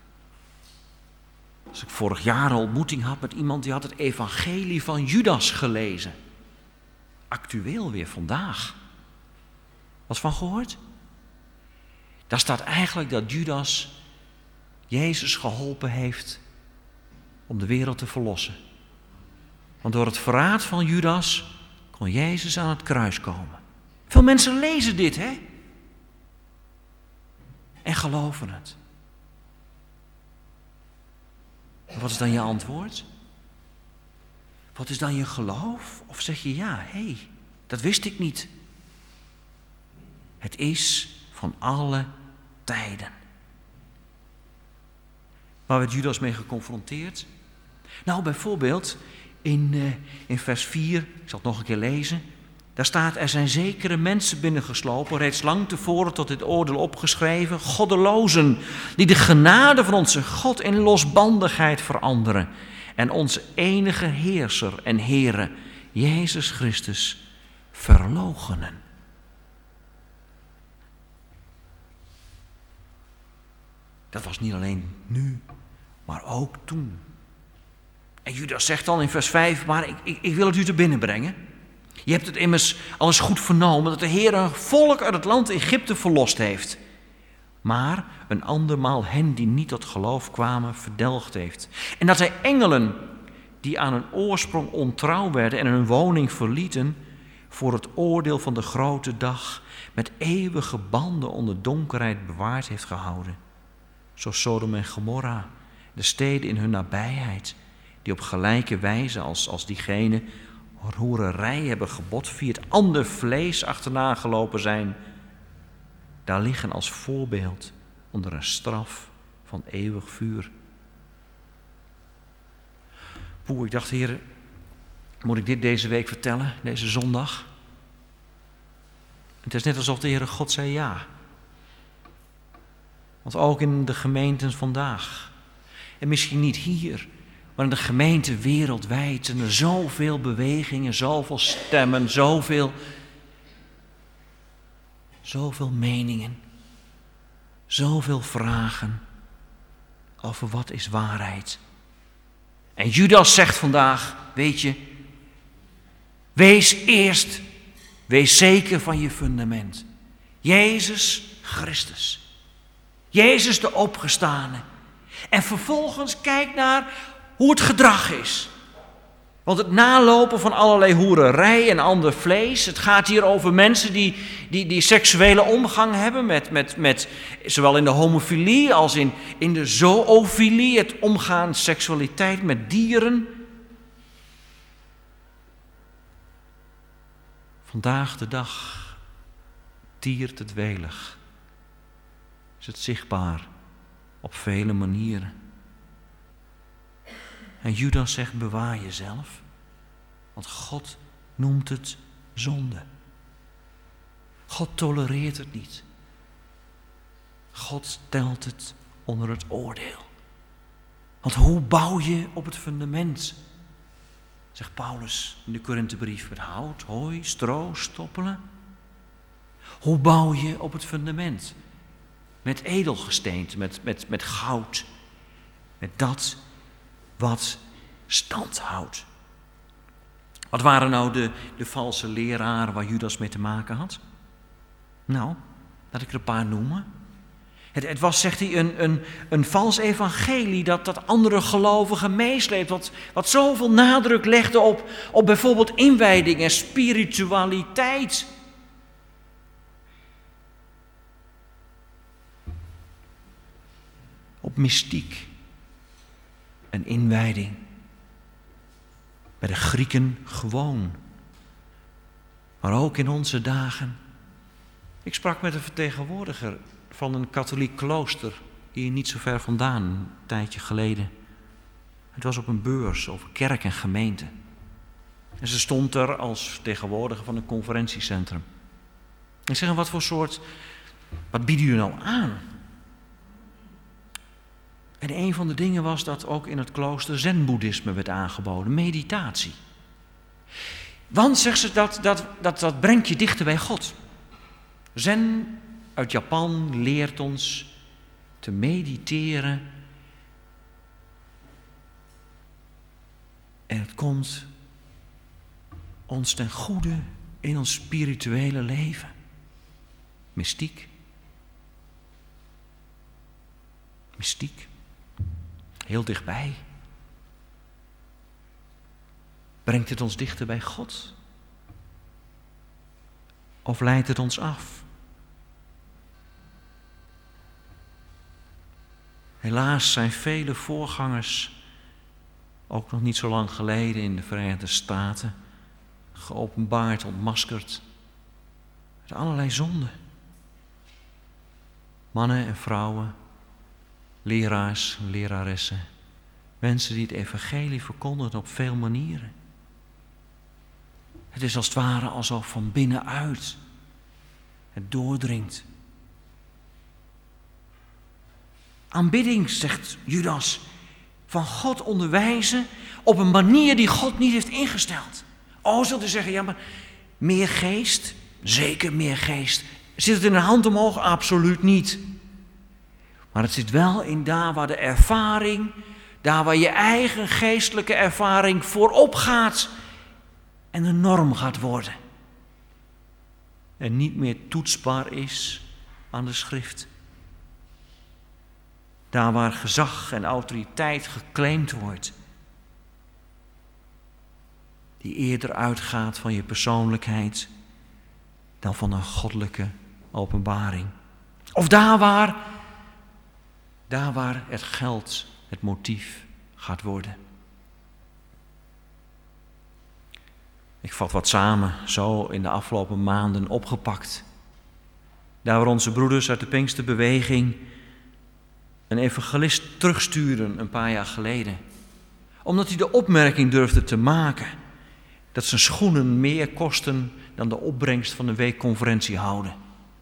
Als ik vorig jaar een ontmoeting had met iemand die had het evangelie van Judas gelezen. Actueel weer vandaag. Wat van gehoord? Daar staat eigenlijk dat Judas Jezus geholpen heeft om de wereld te verlossen. Want door het verraad van Judas kon Jezus aan het kruis komen. Veel mensen lezen dit, hè? En geloven het. En wat is dan je antwoord? Wat is dan je geloof? Of zeg je ja, hé, hey, dat wist ik niet. Het is van alle tijden. Waar werd Judas mee geconfronteerd? Nou, bijvoorbeeld in, uh, in vers vier, ik zal het nog een keer lezen. Daar staat, er zijn zekere mensen binnengeslopen, reeds lang tevoren tot dit oordeel opgeschreven, goddelozen, die de genade van onze God in losbandigheid veranderen en onze enige heerser en Heere, Jezus Christus, verloochenen. Dat was niet alleen nu, maar ook toen. En Judas zegt dan in vers vijf, maar ik, ik, ik wil het u te binnen brengen. Je hebt het immers al eens goed vernomen dat de Heer een volk uit het land Egypte verlost heeft. Maar een andermaal hen die niet tot geloof kwamen verdelgd heeft. En dat hij engelen die aan hun oorsprong ontrouw werden en hun woning verlieten, voor het oordeel van de grote dag met eeuwige banden onder donkerheid bewaard heeft gehouden. Zo Sodom en Gomorra, de steden in hun nabijheid, die op gelijke wijze als, als diegene hoererij hebben gebotvierd, ander vlees achterna gelopen zijn, daar liggen als voorbeeld onder een straf van eeuwig vuur. Poeh, ik dacht, Heer, moet ik dit deze week vertellen, deze zondag? Het is net alsof de Heere God zei ja. Want ook in de gemeenten vandaag, en misschien niet hier, maar in de gemeente wereldwijd zijn er zoveel bewegingen, zoveel stemmen, zoveel, zoveel meningen, zoveel vragen over wat is waarheid. En Judas zegt vandaag, weet je, wees eerst, wees zeker van je fundament. Jezus Christus. Jezus de opgestane. En vervolgens kijk naar hoe het gedrag is. Want het nalopen van allerlei hoererij en ander vlees. Het gaat hier over mensen die, die, die seksuele omgang hebben. Met, met, met, zowel in de homofilie als in, in de zoofilie. Het omgaan seksualiteit met dieren. Vandaag de dag tiert het welig. Is het zichtbaar op vele manieren. En Judas zegt, bewaar jezelf, want God noemt het zonde. God tolereert het niet. God telt het onder het oordeel. Want hoe bouw je op het fundament? Zegt Paulus in de Korinthebrief, met hout, hooi, stro, stoppelen. Hoe bouw je op het fundament? Met edelgesteente, met, met, met goud, met dat wat stand houdt. Wat waren nou de, de valse leraren waar Judas mee te maken had? Nou, laat ik er een paar noemen. Het, het was, zegt hij, een, een, een vals evangelie dat, dat andere gelovigen meesleept. Wat, wat zoveel nadruk legde op, op bijvoorbeeld inwijding en spiritualiteit. Op mystiek en inwijding. Bij de Grieken gewoon. Maar ook in onze dagen Ik sprak met een vertegenwoordiger van een katholiek klooster hier niet zo ver vandaan, een tijdje geleden. Het was op een beurs over kerk en gemeente. En ze stond er als vertegenwoordiger van een conferentiecentrum. Ik zeg, wat voor soort, wat bieden jullie nou aan? En een van de dingen was dat ook in het klooster zen-boeddhisme werd aangeboden, meditatie. Want, zegt ze, dat, dat, dat, dat brengt je dichter bij God. Zen uit Japan leert ons te mediteren. En het komt ons ten goede in ons spirituele leven. Mystiek. Mystiek. Heel dichtbij. Brengt het ons dichter bij God? Of leidt het ons af? Helaas zijn vele voorgangers, ook nog niet zo lang geleden in de Verenigde Staten, geopenbaard, ontmaskerd, met allerlei zonden. Mannen en vrouwen, leraars en leraressen, mensen die het evangelie verkondigen op veel manieren. Het is als het ware alsof van binnenuit het doordringt. Aanbidding, zegt Judas, van God onderwijzen op een manier die God niet heeft ingesteld. Oh, zult u zeggen, ja, maar meer geest? Zeker meer geest. Zit het in een hand omhoog? Absoluut niet. Maar het zit wel in daar waar de ervaring, daar waar je eigen geestelijke ervaring voorop gaat en de norm gaat worden. En niet meer toetsbaar is aan de schrift. Daar waar gezag en autoriteit geclaimd wordt. Die eerder uitgaat van je persoonlijkheid dan van een goddelijke openbaring. Of daar waar, daar waar het geld het motief gaat worden. Ik vat wat samen, zo in de afgelopen maanden opgepakt. Daar waar onze broeders uit de Pinksterbeweging een evangelist terugsturen een paar jaar geleden. Omdat hij de opmerking durfde te maken dat zijn schoenen meer kosten dan de opbrengst van een week conferentie houden.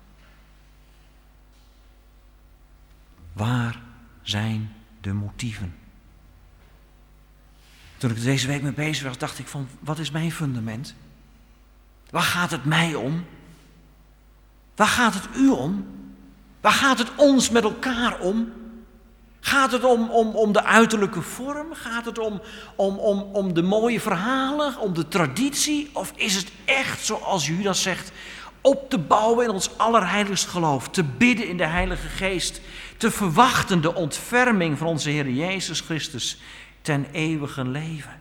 Waar zijn de motieven? Toen ik er deze week mee bezig was, dacht ik van, wat is mijn fundament? Waar gaat het mij om? Waar gaat het u om? Waar gaat het ons met elkaar om? Gaat het om, om, om de uiterlijke vorm? Gaat het om, om, om, om de mooie verhalen, om de traditie? Of is het echt, zoals Judas zegt, op te bouwen in ons allerheiligst geloof, te bidden in de Heilige Geest, te verwachten de ontferming van onze Heer Jezus Christus ten eeuwige leven?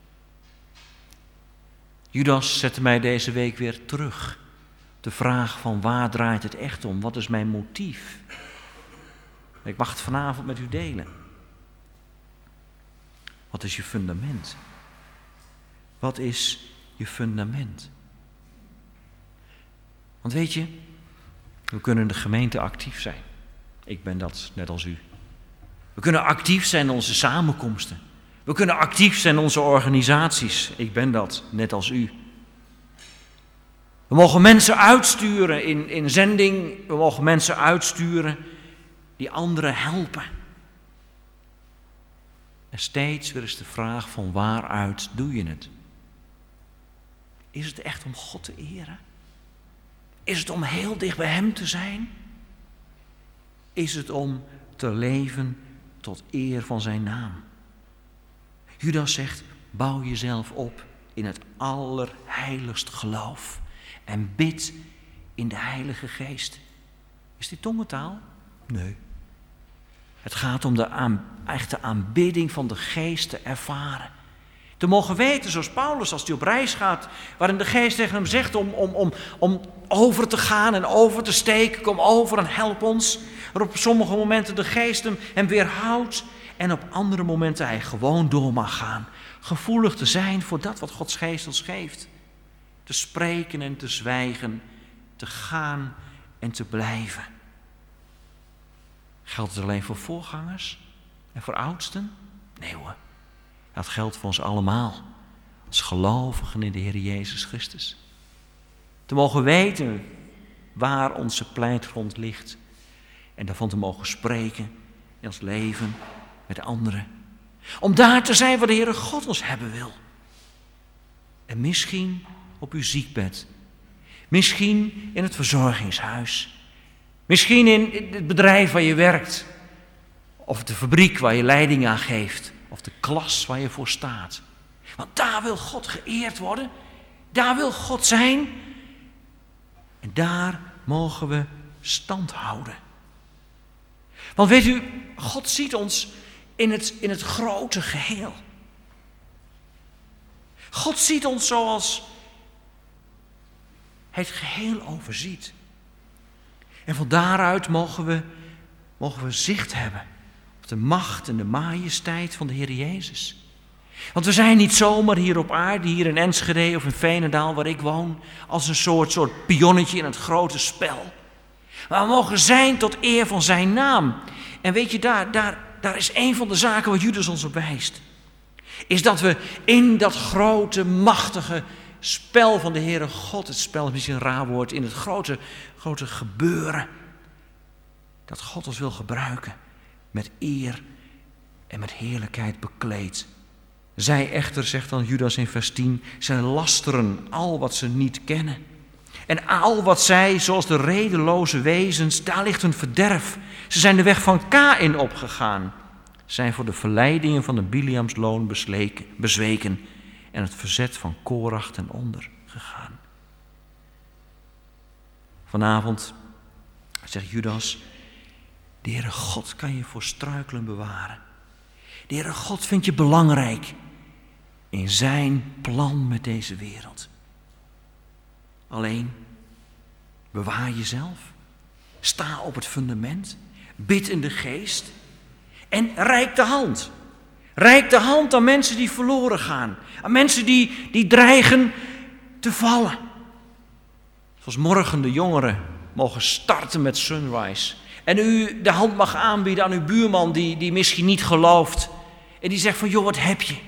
Judas zette mij deze week weer terug. De vraag van waar draait het echt om? Wat is mijn motief? Ik mag het vanavond met u delen. Wat is je fundament? Wat is je fundament? Want weet je, we kunnen in de gemeente actief zijn. Ik ben dat, net als u. We kunnen actief zijn in onze samenkomsten. We kunnen actief zijn in onze organisaties. Ik ben dat, net als u. We mogen mensen uitsturen in, in zending. We mogen mensen uitsturen die anderen helpen. En steeds weer is de vraag van waaruit doe je het? Is het echt om God te eren? Is het om heel dicht bij Hem te zijn? Is het om te leven tot eer van Zijn naam? Judas zegt, bouw jezelf op in het allerheiligst geloof en bid in de Heilige Geest. Is dit tongentaal? Nee. Het gaat om de aan, echte aanbidding van de Geest te ervaren. Te mogen weten, zoals Paulus als hij op reis gaat, waarin de Geest tegen hem zegt om, om, om, om over te gaan en over te steken. Kom over en help ons. Maar op sommige momenten de Geest hem, hem weerhoudt en op andere momenten hij gewoon door mag gaan. Gevoelig te zijn voor dat wat Gods Geest ons geeft. Te spreken en te zwijgen, te gaan en te blijven. Geldt het alleen voor voorgangers en voor oudsten? Nee hoor, dat geldt voor ons allemaal, als gelovigen in de Heer Jezus Christus. Te mogen weten waar onze pleitgrond ligt en daarvan te mogen spreken in ons leven met anderen. Om daar te zijn waar de Heere God ons hebben wil. En misschien op uw ziekbed. Misschien in het verzorgingshuis. Misschien in het bedrijf waar je werkt. Of de fabriek waar je leiding aan geeft. Of de klas waar je voor staat. Want daar wil God geëerd worden. Daar wil God zijn. En daar mogen we stand houden. Want weet u, God ziet ons in het, in het grote geheel. God ziet ons zoals hij het geheel overziet. En van daaruit mogen we, mogen we zicht hebben op de macht en de majesteit van de Heer Jezus. Want we zijn niet zomaar hier op aarde, hier in Enschede of in Veenendaal waar ik woon, als een soort, soort pionnetje in het grote spel. Maar we mogen zijn tot eer van zijn naam. En weet je, daar, daar, daar is een van de zaken waar Judas ons op wijst. Is dat we in dat grote, machtige spel van de Heere God, het spel is misschien een raar woord, in het grote, grote gebeuren, dat God ons wil gebruiken, met eer en met heerlijkheid bekleed. Zij echter, zegt dan Judas in vers tien, zij lasteren al wat ze niet kennen. En al wat zij, zoals de redeloze wezens, daar ligt hun verderf. Ze zijn de weg van Kaïn opgegaan. Zijn voor de verleidingen van de Biliamsloon bezweken en het verzet van Korach ten onder gegaan. Vanavond, zegt Judas, de Heere God kan je voor struikelen bewaren. De Heere God vindt je belangrijk in zijn plan met deze wereld. Alleen, bewaar jezelf. Sta op het fundament. Bid in de geest. En reik de hand. Reik de hand aan mensen die verloren gaan. Aan mensen die, die dreigen te vallen. Zoals morgen de jongeren mogen starten met Sunrise. En u de hand mag aanbieden aan uw buurman die, die misschien niet gelooft. En die zegt van, joh, wat heb je?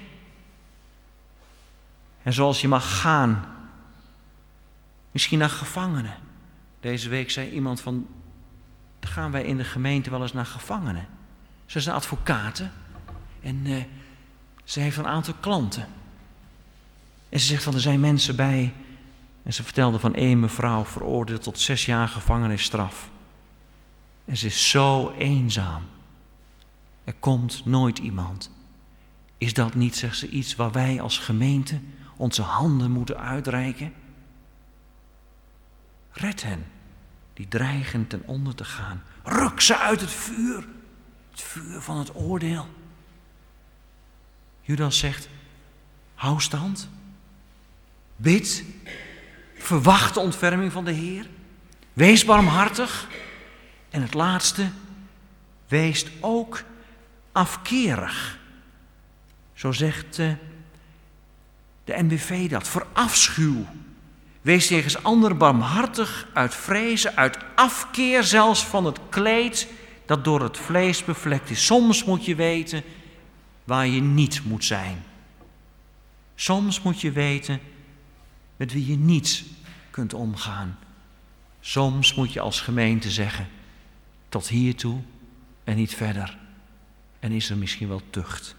En zoals je mag gaan. Misschien naar gevangenen. Deze week zei iemand van, dan gaan wij in de gemeente wel eens naar gevangenen. Ze is een advocate en uh, ze heeft een aantal klanten. En ze zegt van, er zijn mensen bij. En ze vertelde van één mevrouw veroordeeld tot zes jaar gevangenisstraf. En ze is zo eenzaam. Er komt nooit iemand. Is dat niet, zegt ze, iets waar wij als gemeente onze handen moeten uitreiken? Red hen, die dreigen ten onder te gaan. Ruk ze uit het vuur. Het vuur van het oordeel. Judas zegt, hou stand. Bid. Verwacht de ontferming van de Heer. Wees barmhartig. En het laatste, wees ook afkerig. Zo zegt uh, de N B V dat. Verafschuw. Wees tegen anderen barmhartig, uit vrezen, uit afkeer zelfs van het kleed dat door het vlees bevlekt is. Soms moet je weten waar je niet moet zijn. Soms moet je weten met wie je niet kunt omgaan. Soms moet je als gemeente zeggen, tot hiertoe en niet verder. En is er misschien wel tucht.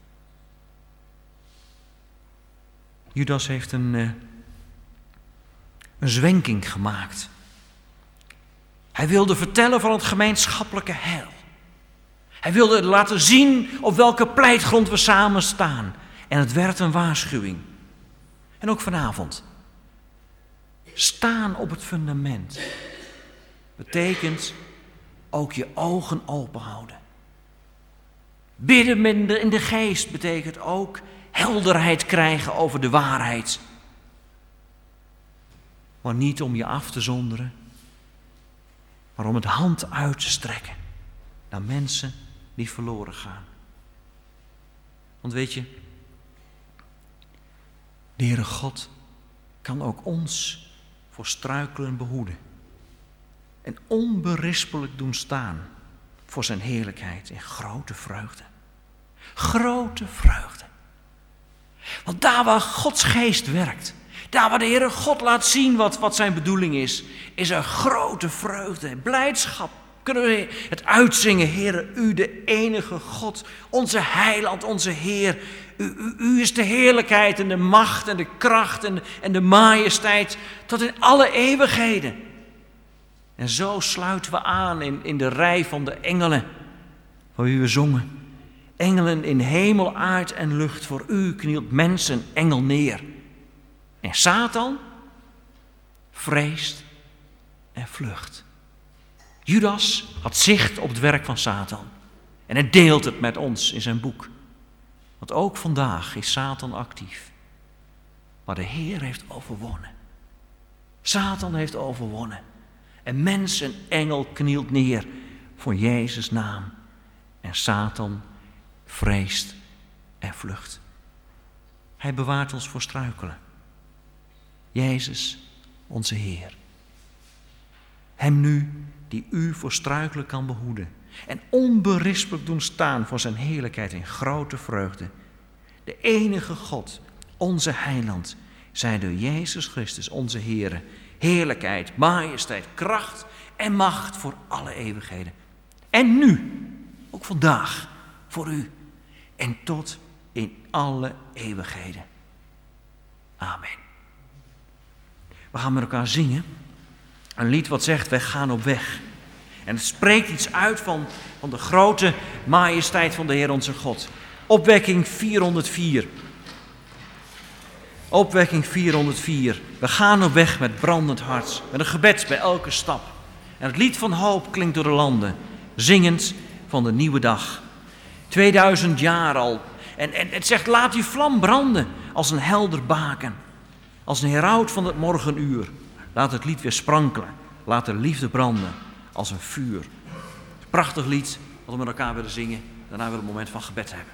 Judas heeft een, uh, een zwenking gemaakt. Hij wilde vertellen van het gemeenschappelijke heil. Hij wilde laten zien op welke pleitgrond we samen staan. En het werd een waarschuwing. En ook vanavond. Staan op het fundament betekent ook je ogen open houden. Bidden in de geest betekent ook helderheid krijgen over de waarheid. Maar niet om je af te zonderen, maar om het hand uit te strekken naar mensen die verloren gaan. Want weet je, de Heere God kan ook ons voor struikelen behoeden. en onberispelijk doen staan voor zijn heerlijkheid in grote vreugde. Grote vreugde. Want daar waar Gods geest werkt, daar waar de Heere God laat zien wat, wat zijn bedoeling is, is er grote vreugde en blijdschap. Kunnen we het uitzingen, Heere, u de enige God, onze heiland, onze Heer. U, u, u is de heerlijkheid en de macht en de kracht en, en de majesteit tot in alle eeuwigheden. En zo sluiten we aan in, in de rij van de engelen, voor wie we zongen. Engelen in hemel, aard en lucht, voor u knielt mens en engel neer. En Satan vreest en vlucht. Judas had zicht op het werk van Satan. En hij deelt het met ons in zijn boek. Want ook vandaag is Satan actief. Maar de Heer heeft overwonnen. Satan heeft overwonnen. En mens en engel knielt neer voor Jezus' naam. En Satan vreest en vlucht. Hij bewaart ons voor struikelen. Jezus, onze Heer. Hem nu, die u voor struikelen kan behoeden. En onberispelijk doen staan voor zijn heerlijkheid in grote vreugde. De enige God, onze heiland, zij door Jezus Christus, onze Heere, heerlijkheid, majesteit, kracht en macht voor alle eeuwigheden. En nu, ook vandaag, voor u en tot in alle eeuwigheden. Amen. We gaan met elkaar zingen. Een lied wat zegt, wij gaan op weg. En het spreekt iets uit van, van de grote majesteit van de Heer onze God. Opwekking vierhonderdvier. Opwekking vierhonderdvier. We gaan op weg met brandend hart. Met een gebed bij elke stap. En het lied van hoop klinkt door de landen. Zingend van de nieuwe dag. Tweeduizend jaar al. En, en het zegt, laat die vlam branden als een helder baken. Als een heraut van het morgenuur. Laat het lied weer sprankelen. Laat de liefde branden als een vuur. Prachtig lied wat we met elkaar willen zingen. Daarna willen we een moment van gebed hebben.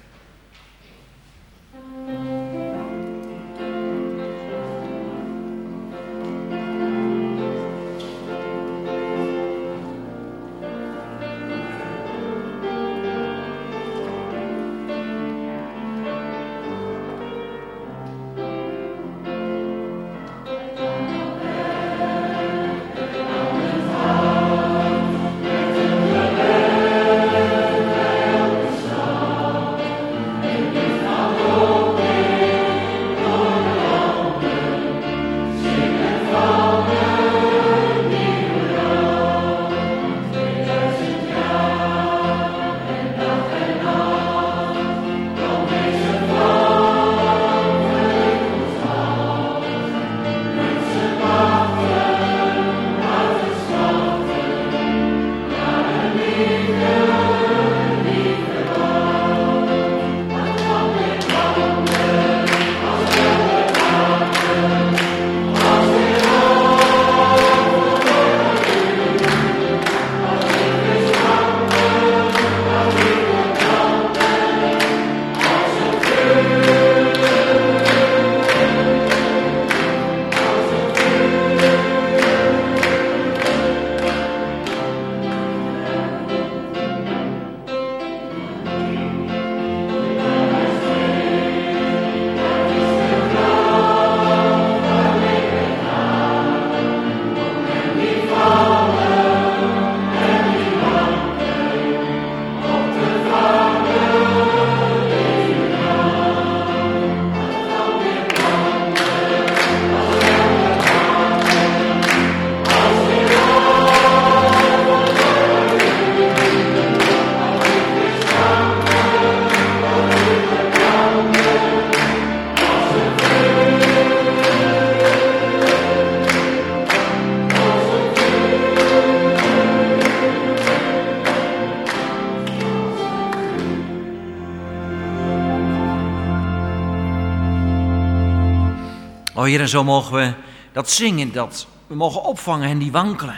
O Heer, en zo mogen we dat zingen, dat we mogen opvangen en die wankelen.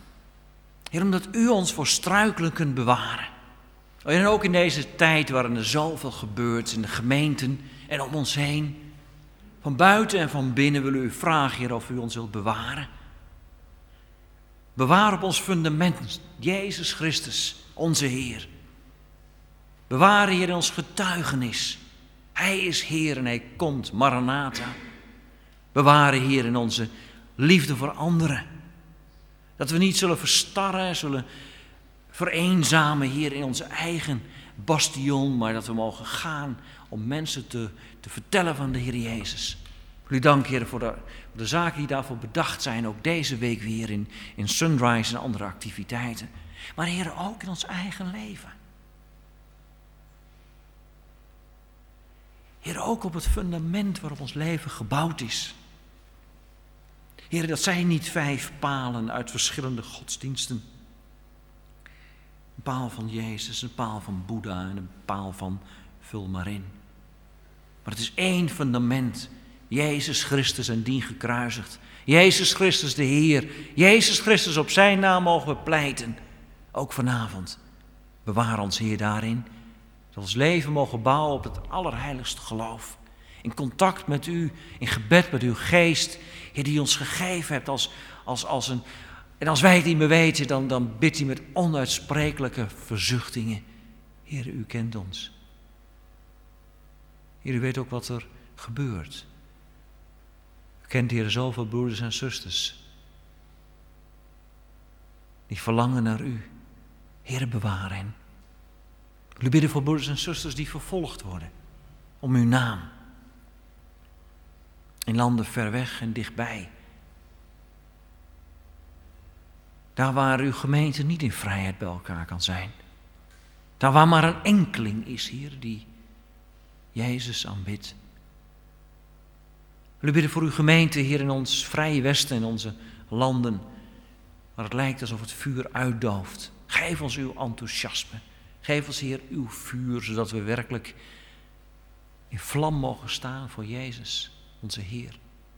Heer, omdat u ons voor struikelen kunt bewaren. O Heer, en ook in deze tijd waarin er zoveel gebeurt in de gemeenten en om ons heen. Van buiten en van binnen willen we u vragen, Heer, of u ons wilt bewaren. Bewaar op ons fundament, Jezus Christus, onze Heer. Bewaar, Heer, in ons getuigenis. Hij is Heer en Hij komt, Maranatha. Bewaar, Heer, in onze liefde voor anderen. Dat we niet zullen verstarren, zullen vereenzamen hier in onze eigen bastion, maar dat we mogen gaan om mensen te, te vertellen van de Heer Jezus. U dank, Heer, voor de, voor de zaken die daarvoor bedacht zijn, ook deze week weer in, in Sunrise en andere activiteiten. Maar Heer, ook in ons eigen leven. Heer, ook op het fundament waarop ons leven gebouwd is. Heer, dat zijn niet vijf palen uit verschillende godsdiensten. Een paal van Jezus, een paal van Boeddha en een paal van vul maar in. Maar het is één fundament. Jezus Christus en dien gekruisigd. Jezus Christus de Heer. Jezus Christus, op zijn naam mogen we pleiten. Ook vanavond. Bewaar ons, Heer, daarin. Dat we ons leven mogen bouwen op het allerheiligste geloof. In contact met u, in gebed met uw geest. Heer, die ons gegeven hebt als, als, als een... En als wij het niet meer weten, dan, dan bidt u met onuitsprekelijke verzuchtingen. Heer, u kent ons. Heer, u weet ook wat er gebeurt. U kent, Heer, zoveel broeders en zusters. Die verlangen naar u. Heer, bewaar hen. U bidden voor broeders en zusters die vervolgd worden. Om uw naam. In landen ver weg en dichtbij. Daar waar uw gemeente niet in vrijheid bij elkaar kan zijn. Daar waar maar een enkeling is, Heer, die Jezus aanbidt. We bidden voor uw gemeente, Heer, in ons vrije Westen, in onze landen. Waar het lijkt alsof het vuur uitdooft. Geef ons uw enthousiasme. Geef ons, Heer, uw vuur, zodat we werkelijk in vlam mogen staan voor Jezus, onze Heer.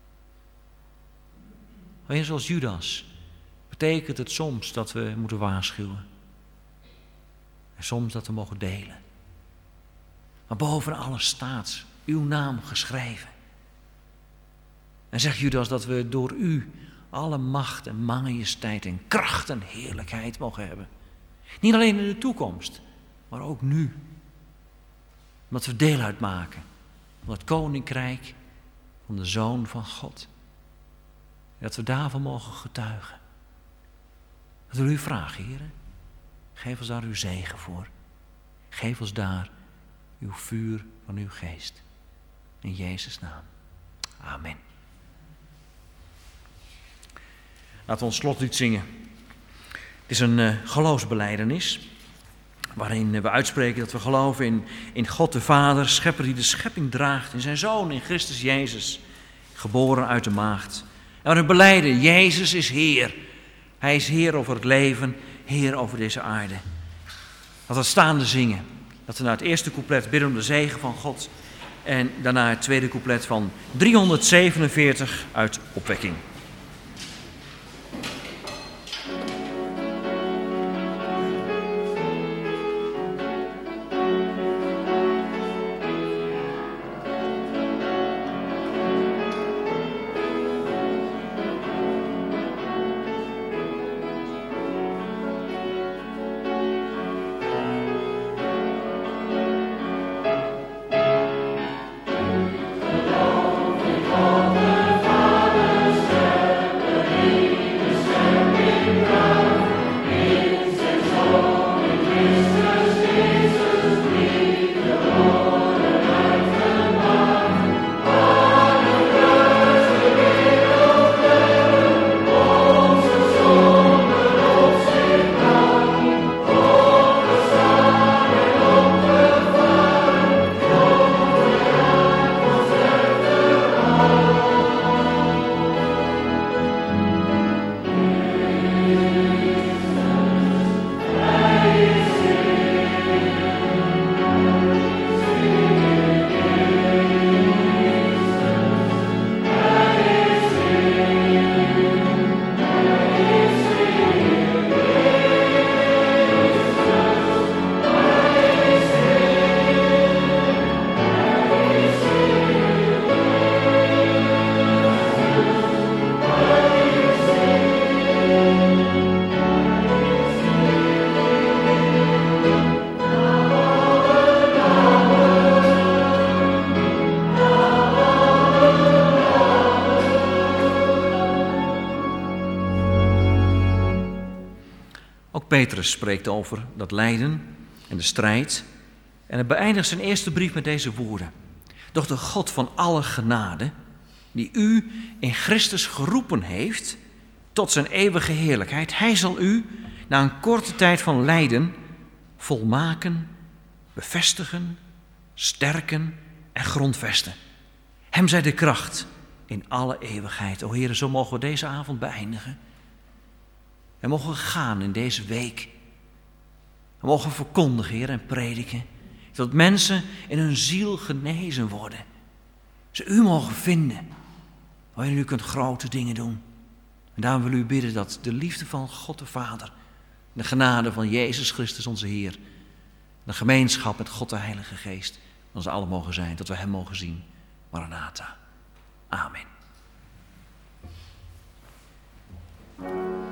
Heer, zoals Judas betekent het soms dat we moeten waarschuwen. En soms dat we mogen delen. Maar boven alles staat uw naam geschreven. En zegt Judas dat we door u alle macht en majesteit en kracht en heerlijkheid mogen hebben. Niet alleen in de toekomst, maar ook nu. Omdat we deel uitmaken van het koninkrijk van de Zoon van God. Dat we daarvan mogen getuigen. Dat we u vragen, Heer. Geef ons daar uw zegen voor. Geef ons daar uw vuur van uw geest. In Jezus' naam. Amen. Laten we ons slotlied zingen. Het is een uh, geloofsbelijdenis. Waarin we uitspreken dat we geloven in, in God de Vader, schepper die de schepping draagt. In zijn Zoon, in Christus Jezus, geboren uit de maagd. En waarin we belijden, Jezus is Heer. Hij is Heer over het leven, Heer over deze aarde. Dat we staande zingen. Dat we naar het eerste couplet bidden om de zegen van God. En daarna het tweede couplet van driehonderdzevenenveertig uit Opwekking. Father, Petrus spreekt over dat lijden en de strijd. En hij beëindigt zijn eerste brief met deze woorden. Doch de God van alle genade, die u in Christus geroepen heeft tot zijn eeuwige heerlijkheid, hij zal u na een korte tijd van lijden volmaken, bevestigen, sterken en grondvesten. Hem zij de kracht in alle eeuwigheid. O Heere, zo mogen we deze avond beëindigen. En mogen we gaan in deze week. We mogen verkondigen, Heer, en prediken. Dat mensen in hun ziel genezen worden. Ze u mogen vinden. Waarin u kunt grote dingen doen. En daarom wil u bidden dat de liefde van God de Vader, de genade van Jezus Christus onze Heer, de gemeenschap met God de Heilige Geest, ons allen mogen zijn, dat we hem mogen zien. Maranatha. Amen.